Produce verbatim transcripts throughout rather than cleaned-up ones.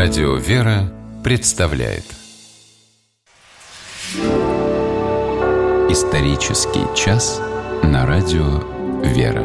Радио «Вера» представляет Исторический час на Радио «Вера».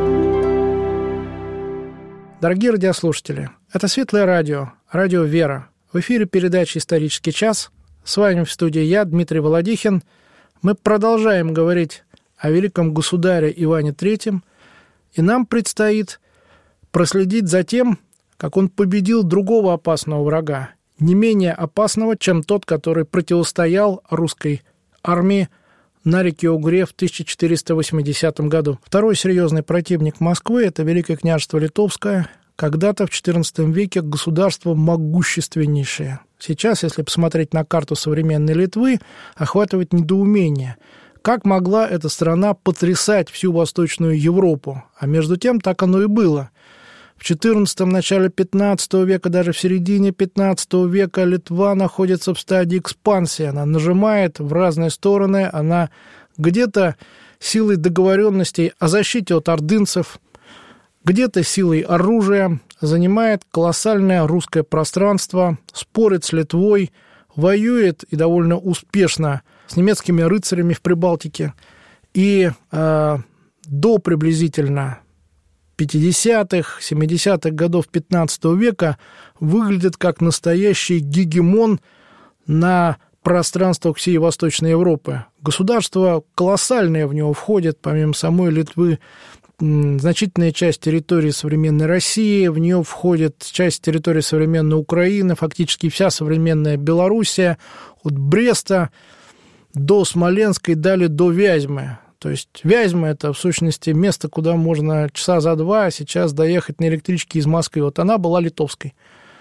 Дорогие радиослушатели, это Светлое Радио, Радио «Вера». В эфире передача «Исторический час». С вами в студии я, Дмитрий Володихин. Мы продолжаем говорить о великом государе Иване Третьем, и нам предстоит проследить за тем, как он победил другого опасного врага, не менее опасного, чем тот, который противостоял русской армии на реке Угре в тысяча четыреста восьмидесятом году. Второй серьезный противник Москвы – это Великое княжество Литовское, когда-то в четырнадцатом веке государство могущественнейшее. Сейчас, если посмотреть на карту современной Литвы, охватывает недоумение. Как могла эта страна потрясать всю Восточную Европу? А между тем так оно и было. В четырнадцатом, начале пятнадцатого века, даже в середине пятнадцатого века Литва находится в стадии экспансии. Она нажимает в разные стороны, она где-то силой договоренностей о защите от ордынцев, где-то силой оружия занимает колоссальное русское пространство, спорит с Литвой, воюет и довольно успешно с немецкими рыцарями в Прибалтике. И э, до приблизительно пятидесятых, семидесятых годов пятнадцатого века выглядит как настоящий гегемон на пространствах всей Восточной Европы. Государство колоссальное в него входит, помимо самой Литвы, значительная часть территории современной России, в нее входит часть территории современной Украины, фактически вся современная Белоруссия, от Бреста до Смоленска и далее до Вязьмы. То есть Вязьма – это, в сущности, место, куда можно часа за два сейчас доехать на электричке из Москвы. Вот она была литовской.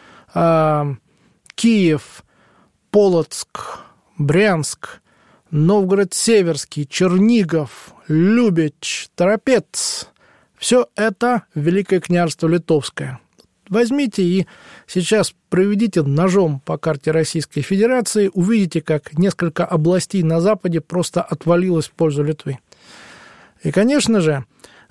А Киев, Полоцк, Брянск, Новгород-Северский, Чернигов, Любич, Торопец – все это Великое княжество Литовское. Возьмите и сейчас проведите ножом по карте Российской Федерации, увидите, как несколько областей на Западе просто отвалилось в пользу Литвы. И, конечно же,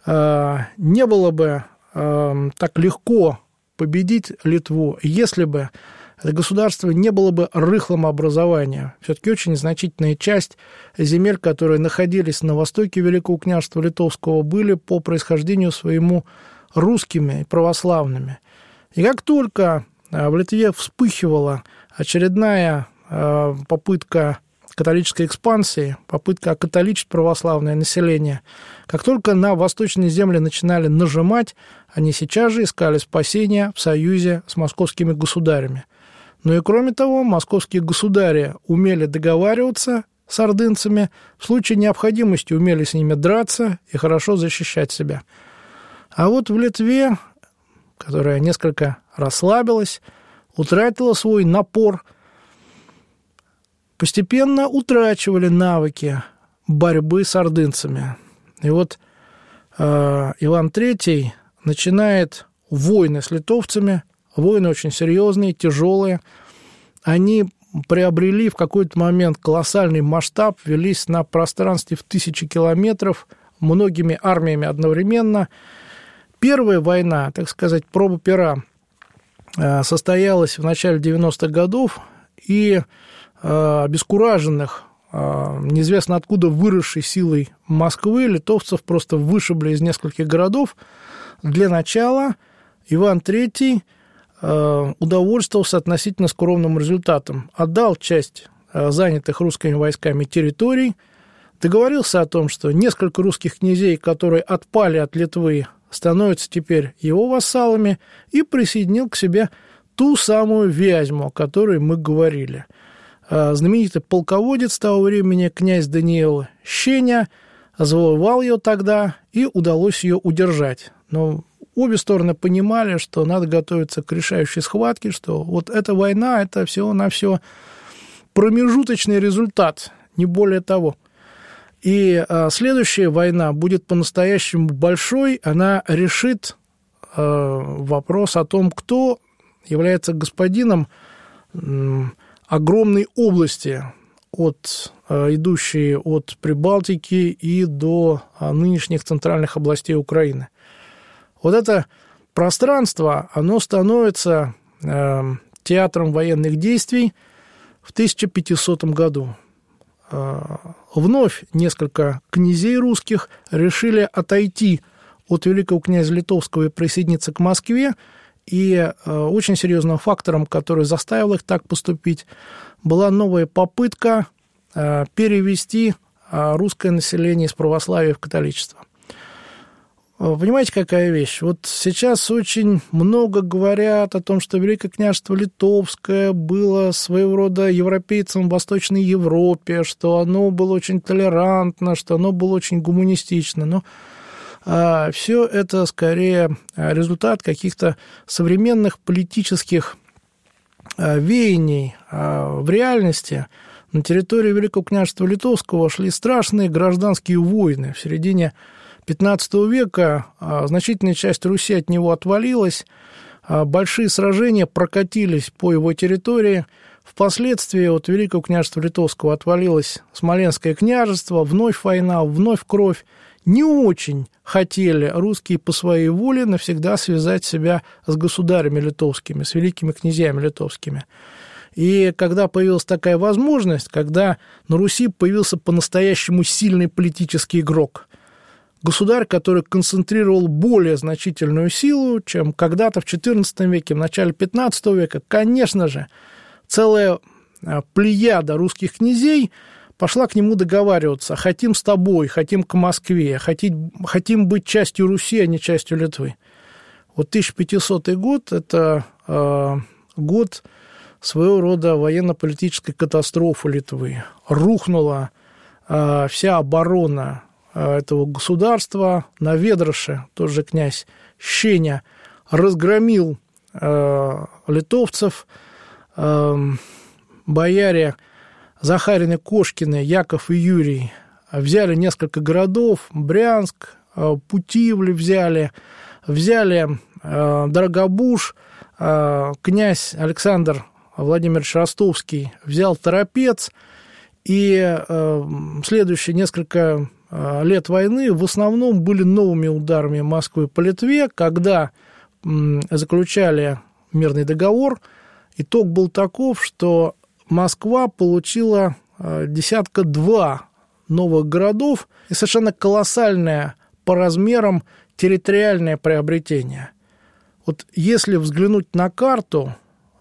не было бы так легко победить Литву, если бы это государство не было бы рыхлым образованием. Все-таки очень значительная часть земель, которые находились на востоке Великого княжества Литовского, были по происхождению своему русскими и православными. И как только в Литве вспыхивала очередная попытка католической экспансии, попытка окатоличить православное население, как только на восточные земли начинали нажимать, они сейчас же искали спасения в союзе с московскими государями. Ну и кроме того, московские государи умели договариваться с ордынцами, в случае необходимости умели с ними драться и хорошо защищать себя. А вот в Литве, которая несколько расслабилась, утратила свой напор, постепенно утрачивали навыки борьбы с ордынцами. И вот э, Иван Третий начинает войны с литовцами, войны очень серьезные, тяжелые. Они приобрели в какой-то момент колоссальный масштаб, велись на пространстве в тысячи километров, многими армиями одновременно. Первая война, так сказать, проба пера, состоялась в начале девяностых годов, и обескураженных, неизвестно откуда выросшей силой Москвы, литовцев просто вышибли из нескольких городов. Для начала Иван Третий удовольствовался относительно скромным результатом. Отдал часть занятых русскими войсками территорий, договорился о том, что несколько русских князей, которые отпали от Литвы, становятся теперь его вассалами, и присоединил к себе ту самую Вязьму, о которой мы говорили. Знаменитый полководец того времени, князь Даниил Щеня, завоевал ее тогда, и удалось ее удержать. Но обе стороны понимали, что надо готовиться к решающей схватке, что вот эта война – это всего-навсего промежуточный результат, не более того. И а, следующая война будет по-настоящему большой, она решит а, вопрос о том, кто является господином м, огромной области, от, а, идущей от Прибалтики и до а, нынешних центральных областей Украины. Вот это пространство, оно становится э, театром военных действий в тысяча пятисотом году. Вновь несколько князей русских решили отойти от великого князя Литовского и присоединиться к Москве, и очень серьезным фактором, который заставил их так поступить, была новая попытка перевести русское население из православия в католичество. Понимаете, какая вещь? Вот сейчас очень много говорят о том, что Великое княжество Литовское было своего рода европейцем в Восточной Европе, что оно было очень толерантно, что оно было очень гуманистично. Но а, все это скорее результат каких-то современных политических а, веяний. А, в реальности на территории Великого княжества Литовского шли страшные гражданские войны. В середине пятнадцатого века значительная часть Руси от него отвалилась, большие сражения прокатились по его территории. Впоследствии от Великого княжества Литовского отвалилось Смоленское княжество, вновь война, вновь кровь. Не очень хотели русские по своей воле навсегда связать себя с государями литовскими, с великими князьями литовскими. И когда появилась такая возможность, когда на Руси появился по-настоящему сильный политический игрок, государь, который концентрировал более значительную силу, чем когда-то в четырнадцатом веке, в начале пятнадцатого века, конечно же, целая плеяда русских князей пошла к нему договариваться: хотим с тобой, хотим к Москве, хотим, хотим быть частью Руси, а не частью Литвы. Вот тысяча пятисотый год – это э, год своего рода военно-политической катастрофы Литвы. Рухнула э, вся оборона этого государства. Наведроше, тот же князь Щеня, разгромил э, литовцев. Э, бояре Захарины, Кошкины, Яков и Юрий взяли несколько городов: Брянск, э, Путивль взяли, взяли э, Дорогобуж, э, князь Александр Владимирович Ростовский взял Торопец, и э, следующие несколько лет войны в основном были новыми ударами Москвы по Литве, когда заключали мирный договор. Итог был таков, что Москва получила десятка два новых городов и совершенно колоссальное по размерам территориальное приобретение. Вот если взглянуть на карту,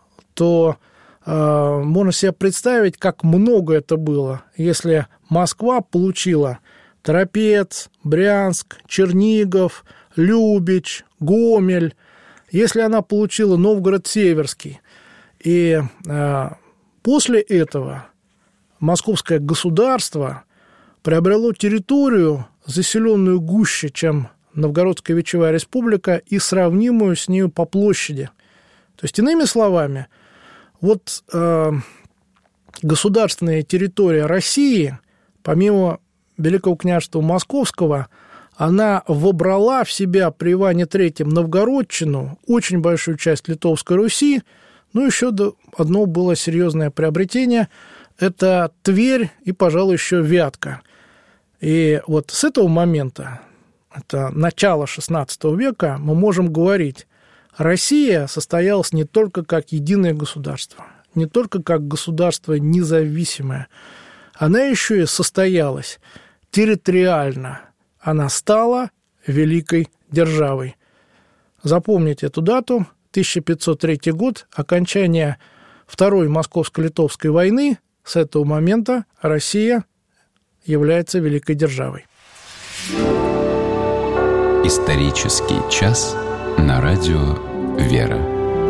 то э, можно себе представить, как много это было, если Москва получила Торопец, Брянск, Чернигов, Любич, Гомель, если она получила Новгород-Северский. И э, после этого московское государство приобрело территорию, заселенную гуще, чем Новгородская Вечевая Республика, и сравнимую с нею по площади. То есть, иными словами, вот э, государственная территория России, помимо Великого княжества Московского, она вобрала в себя при Иване Третьем Новгородчину, очень большую часть Литовской Руси. Ну, еще одно было серьезное приобретение – это Тверь и, пожалуй, еще Вятка. И вот с этого момента, это начало шестнадцатого века, мы можем говорить, Россия состоялась не только как единое государство, не только как государство независимое, она еще и состоялась территориально. Она стала великой державой. Запомните эту дату, тысяча пятьсот третий год, окончание Второй Московско-Литовской войны. С этого момента Россия является великой державой. Исторический час на радио «Вера».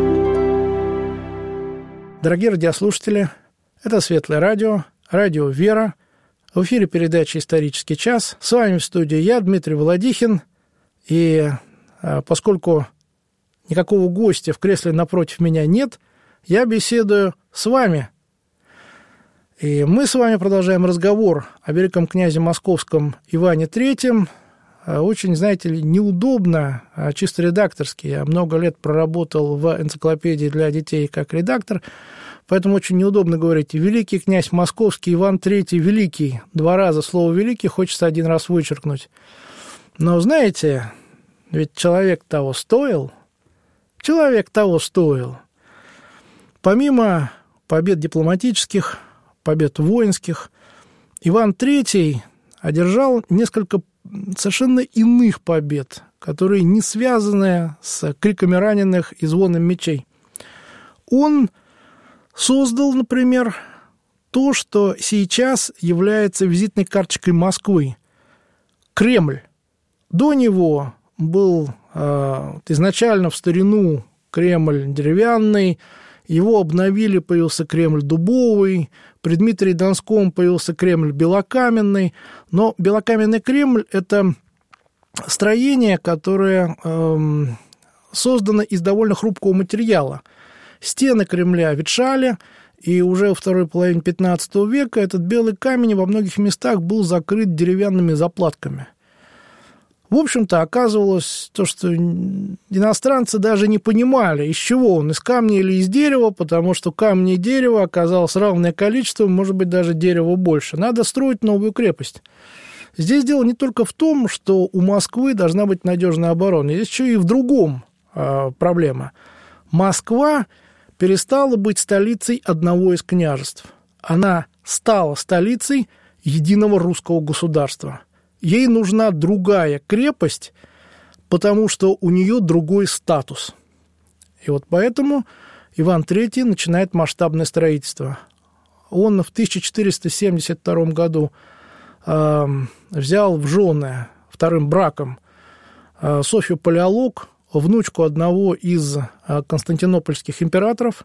Дорогие радиослушатели, это Светлое радио, радио «Вера». В эфире передача «Исторический час». С вами в студии я, Дмитрий Володихин. И поскольку никакого гостя в кресле напротив меня нет, я беседую с вами. И мы с вами продолжаем разговор о великом князе московском Иване Третьем. Очень, знаете ли, неудобно, чисто редакторски. Я много лет проработал в энциклопедии для детей как редактор, поэтому очень неудобно говорить «великий князь московский Иван Третий Великий». Два раза слово «великий» хочется один раз вычеркнуть. Но, знаете, ведь человек того стоил. Человек того стоил. Помимо побед дипломатических, побед воинских, Иван Третий одержал несколько совершенно иных побед, которые не связаны с криками раненых и звоном мечей. Он создал, например, то, что сейчас является визитной карточкой Москвы – Кремль. До него был э, изначально в старину Кремль деревянный, его обновили, появился Кремль дубовый, при Дмитрии Донском появился Кремль белокаменный, но белокаменный Кремль – это строение, которое э, создано из довольно хрупкого материала. Стены Кремля ветшали, и уже во второй половине пятнадцатого века этот белый камень во многих местах был закрыт деревянными заплатками. В общем-то, оказывалось то, что иностранцы даже не понимали, из чего он, из камня или из дерева, потому что камня и дерева оказалось равное количество, может быть, даже дерева больше. Надо строить новую крепость. Здесь дело не только в том, что у Москвы должна быть надежная оборона, здесь еще и в другом э, проблема. Москва перестала быть столицей одного из княжеств. Она стала столицей единого русского государства. Ей нужна другая крепость, потому что у нее другой статус. И вот поэтому Иван Третий начинает масштабное строительство. Он в тысяча четыреста семьдесят втором году э, взял в жены вторым браком э, Софью Палеолог, внучку одного из э, константинопольских императоров,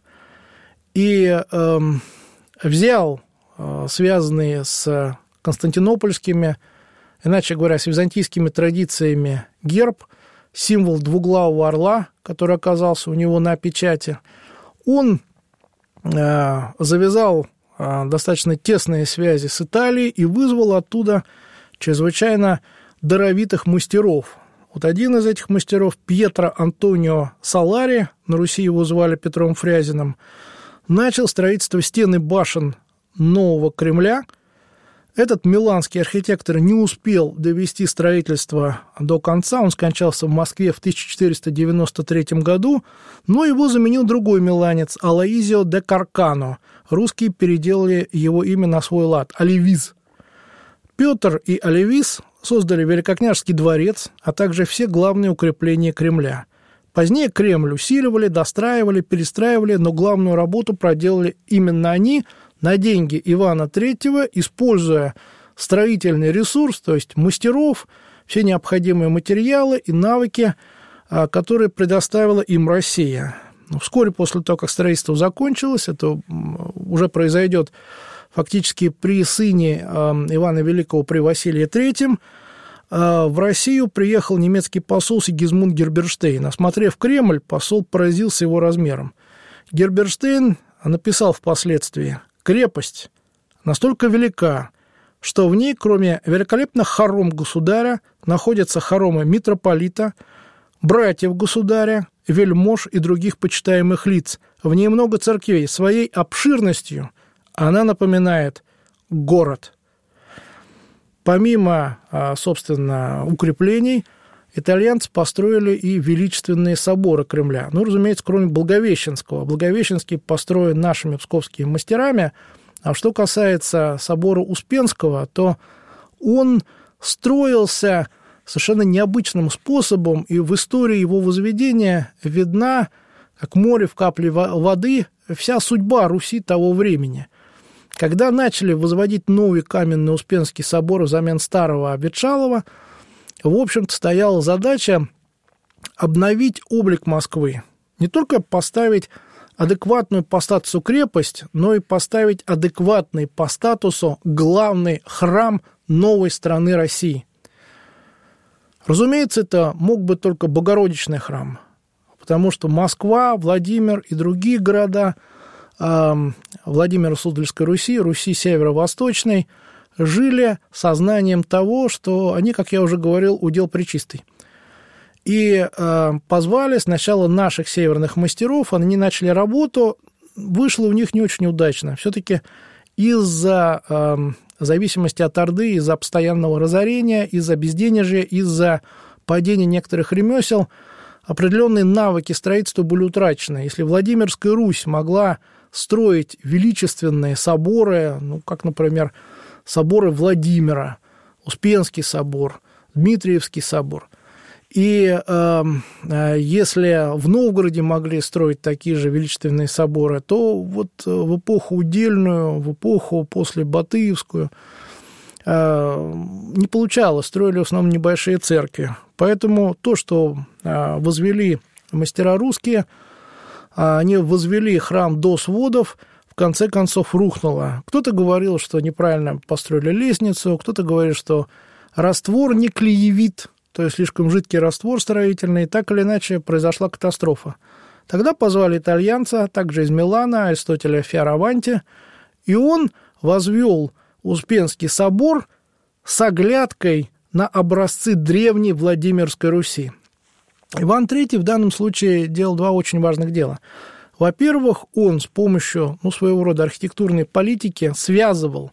и э, взял э, связанные с константинопольскими, иначе говоря, с византийскими традициями герб, символ двуглавого орла, который оказался у него на печати. Он э, завязал э, достаточно тесные связи с Италией и вызвал оттуда чрезвычайно даровитых мастеров. Вот один из этих мастеров, Пьетро Антонио Салари, на Руси его звали Петром Фрязиным, начал строительство стен и башен нового Кремля. Этот миланский архитектор не успел довести строительство до конца, он скончался в Москве в тысяча четыреста девяносто третьем году, но его заменил другой миланец, Алоизио де Каркано. Русские переделали его имя на свой лад – Оливиз. Петр и Оливиз создали Великокняжеский дворец, а также все главные укрепления Кремля. Позднее Кремль усиливали, достраивали, перестраивали, но главную работу проделали именно они на деньги Ивана Третьего, используя строительный ресурс, то есть мастеров, все необходимые материалы и навыки, которые предоставила им Россия. Вскоре после того, как строительство закончилось, это уже произойдет фактически при сыне Ивана Великого, при Василии Третьем, в Россию приехал немецкий посол Сигизмунд Герберштейн. Осмотрев Кремль, посол поразился его размером. Герберштейн написал впоследствии: «Крепость настолько велика, что в ней, кроме великолепных хором государя, находятся хоромы митрополита, братьев государя, вельмож и других почитаемых лиц. В ней много церквей. Своей обширностью она напоминает город». Помимо, собственно, укреплений, итальянцы построили и величественные соборы Кремля. Ну, разумеется, кроме Благовещенского. Благовещенский построен нашими псковскими мастерами. А что касается собора Успенского, то он строился совершенно необычным способом, и в истории его возведения видна, как море в капле воды, вся судьба Руси того времени. Когда начали возводить новый каменный Успенский собор взамен старого обветшалого, в общем-то, стояла задача обновить облик Москвы. Не только поставить адекватную по статусу крепость, но и поставить адекватный по статусу главный храм новой страны России. Разумеется, это мог быть только Богородичный храм, потому что Москва, Владимир и другие города Владимира Суздальской Руси, Руси северо-восточной, жили сознанием того, что они, как я уже говорил, удел пречистый. И э, позвали сначала наших северных мастеров, они начали работу, вышло у них не очень удачно. Все-таки из-за э, зависимости от Орды, из-за постоянного разорения, из-за безденежья, из-за падения некоторых ремесел определенные навыки строительства были утрачены. Если Владимирская Русь могла строить величественные соборы, ну, как, например, соборы Владимира, Успенский собор, Дмитриевский собор, и э, если в Новгороде могли строить такие же величественные соборы, то вот в эпоху удельную, в эпоху после Батыевскую э, не получалось, строили в основном небольшие церкви. Поэтому то, что э, возвели мастера русские, они возвели храм до сводов, в конце концов рухнуло. Кто-то говорил, что неправильно построили лестницу, кто-то говорит, что раствор не клеевит, то есть слишком жидкий раствор строительный, так или иначе произошла катастрофа. Тогда позвали итальянца, также из Милана, Аристотеля Фиораванти, и он возвел Успенский собор с оглядкой на образцы древней Владимирской Руси. Иван Третий в данном случае делал два очень важных дела. Во-первых, он с помощью, ну, своего рода архитектурной политики связывал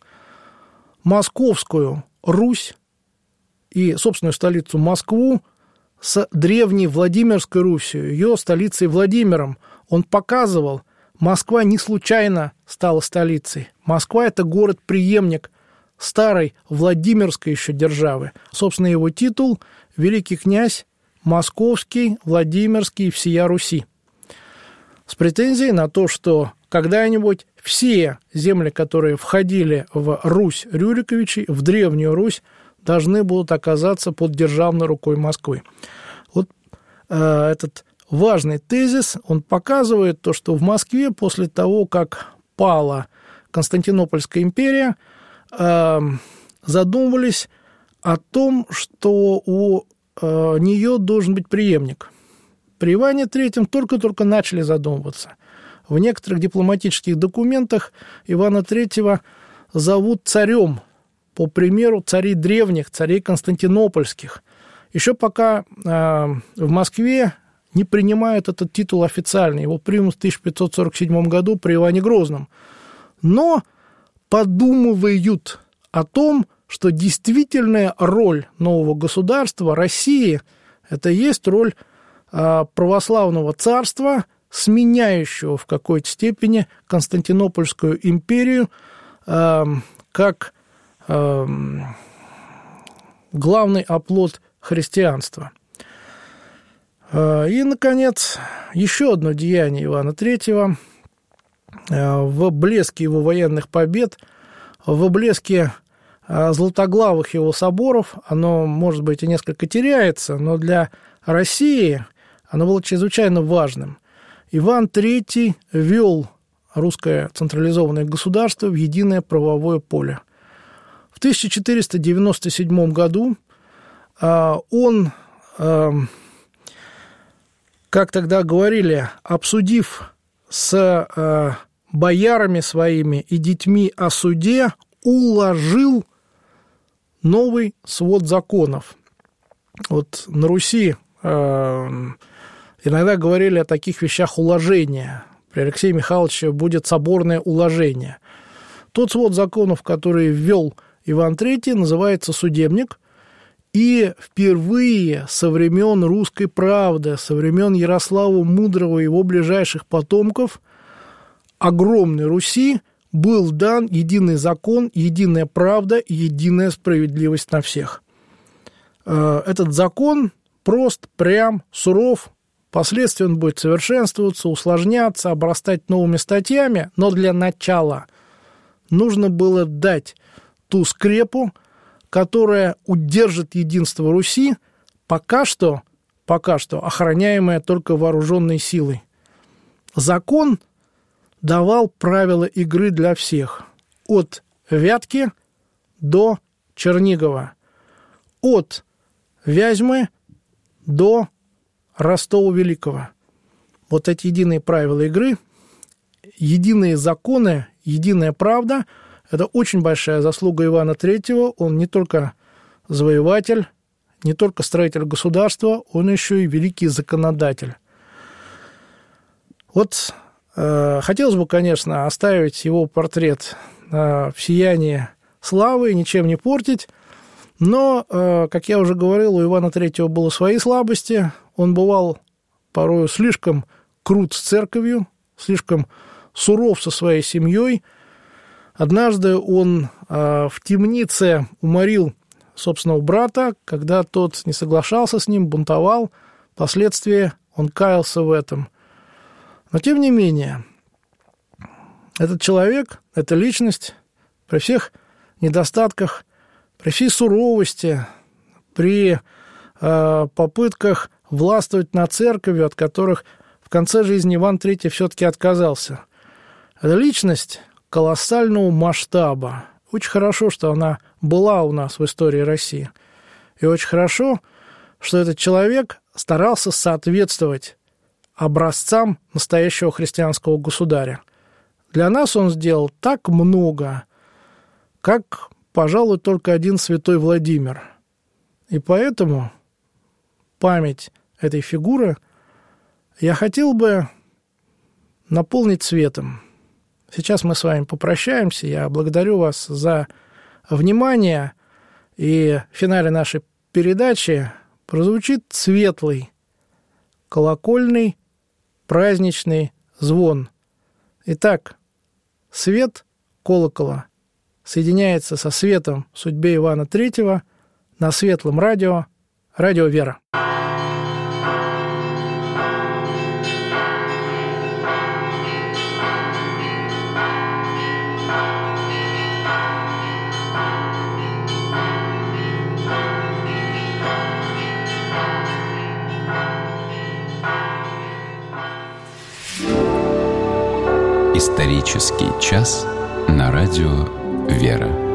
Московскую Русь и собственную столицу Москву с древней Владимирской Русью, ее столицей Владимиром. Он показывал, Москва не случайно стала столицей. Москва – это город-преемник старой Владимирской еще державы. Собственно, его титул – великий князь Московский, Владимирский и всея Руси. С претензией на то, что когда-нибудь все земли, которые входили в Русь Рюриковичей, в Древнюю Русь, должны будут оказаться под державной рукой Москвы. Вот э, этот важный тезис, он показывает то, что в Москве после того, как пала Константинопольская империя, э, задумывались о том, что у э, нее должен быть преемник. При Иване Третьем только-только начали задумываться. В некоторых дипломатических документах Ивана Третьего зовут царем, по примеру царей древних, царей константинопольских. Еще пока э, в Москве не принимают этот титул официально. Его примут в тысяча пятьсот сорок седьмом году при Иване Грозном. Но подумывают о том, что действительная роль нового государства, России, это и есть роль э, православного царства, сменяющего в какой-то степени Константинопольскую империю э, как главный оплот христианства. И, наконец, еще одно деяние Ивана Третьего в блеске его военных побед, в блеске златоглавых его соборов, оно, может быть, и несколько теряется, но для России оно было чрезвычайно важным. Иван Третий ввел русское централизованное государство в единое правовое поле. В тысяча четыреста девяносто седьмом году он, как тогда говорили, обсудив с боярами своими и детьми о суде, уложил новый свод законов. Вот на Руси иногда говорили о таких вещах уложения. При Алексее Михайловиче будет соборное уложение. Тот свод законов, который ввел Иван Третий, называется «Судебник», и впервые со времен «Русской правды», со времен Ярослава Мудрого и его ближайших потомков огромной Руси был дан единый закон, единая правда и единая справедливость на всех. Этот закон прост, прям, суров, впоследствии он будет совершенствоваться, усложняться, обрастать новыми статьями, но для начала нужно было дать ту скрепу, которая удержит единство Руси, пока что, пока что охраняемая только вооруженной силой. Закон давал правила игры для всех. От Вятки до Чернигова. От Вязьмы до Ростова-Великого. Вот эти единые правила игры, единые законы, единая правда – это очень большая заслуга Ивана Третьего. Он не только завоеватель, не только строитель государства, он еще и великий законодатель. Вот э, хотелось бы, конечно, оставить его портрет э, в сиянии славы и ничем не портить, но, э, как я уже говорил, у Ивана Третьего было свои слабости. Он бывал порою слишком крут с церковью, слишком суров со своей семьей. Однажды он э, в темнице уморил собственного брата, когда тот не соглашался с ним, бунтовал. Впоследствии он каялся в этом. Но, тем не менее, этот человек, эта личность, при всех недостатках, при всей суровости, при э, попытках властвовать над церковью, от которых в конце жизни Иван Третий все-таки отказался. Эта личность колоссального масштаба. Очень хорошо, что она была у нас в истории России. И очень хорошо, что этот человек старался соответствовать образцам настоящего христианского государя. Для нас он сделал так много, как, пожалуй, только один святой Владимир. И поэтому память этой фигуры я хотел бы наполнить светом. Сейчас мы с вами попрощаемся. Я благодарю вас за внимание. И в финале нашей передачи прозвучит светлый, колокольный, праздничный звон. Итак, свет колокола соединяется со светом в судьбе Ивана Третьего на светлом радио, радио «Вера». Исторический час на радио «Вера».